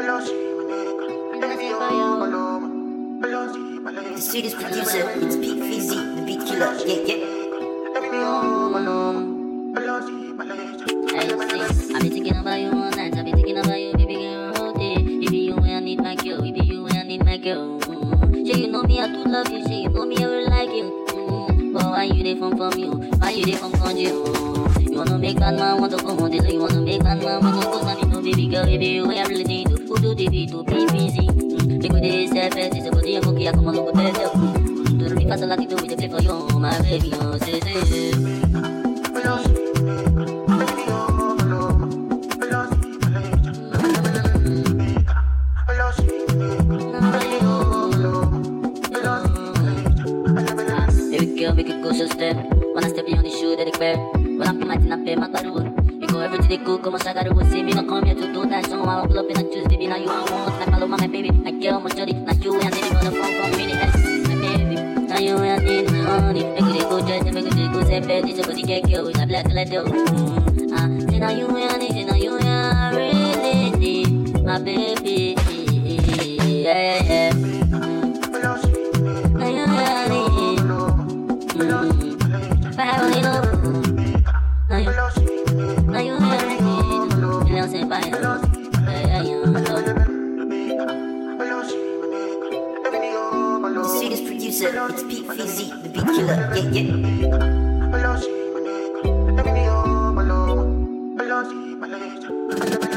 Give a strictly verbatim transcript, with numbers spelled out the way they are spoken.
The sweetest producer, it's Pete Fizzy, the beat killer, yeah, yeah. I've been thinking about you all night, I've been thinking about you, baby girl, all day. If you when I need my girl, if you when I need my girl. Mm. Say you know me, I do love you, say you know me, I will like you. Mm. But why you dey from from you? Why you dey from country? Mm. You wanna make bad man want to come on this, you wanna make bad man want to go on me, no baby girl, baby you when I really need to. Who do the beat to be busy? Make me this self-face, it's a body and cookie, I come on look at that. Do the beat fast like you do with the play for you, my baby, oh, say, say. Girl, make it go so step. When I step on the shoe that it wear. When I'm in my tin, I pay my caro. You go every day, go, come on, I gotta go see me. Don't come here to do that. So I pull up in a juice, baby. Now you want one. Like, follow my baby. Like, girl, my jolly. Like, you and then you the phone from me. My baby. Now you and then my honey. Make it go, just make it go, say, baby. This is what you get killed. I'm black, let go. Ah, say, now you and then, say, now you and really need my baby. Yeah, yeah, yeah. The sweetest producer, it's Pete Fizzy, the beat killer, yeah, yeah.